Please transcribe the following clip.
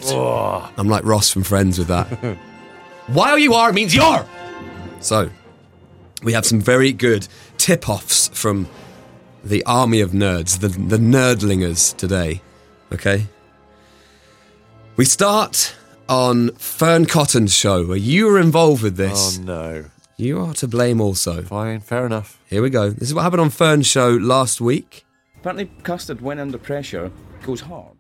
Oh. I'm like Ross from Friends with that. While you are means you're. So, we have some very good tip-offs from the army of nerds, the nerdlingers today. Okay? We start on Fern Cotton's show, where you were involved with this. Oh, no. You are to blame also. Fine, fair enough. Here we go. This is what happened on Fern's show last week. Apparently, custard, when under pressure, goes hard.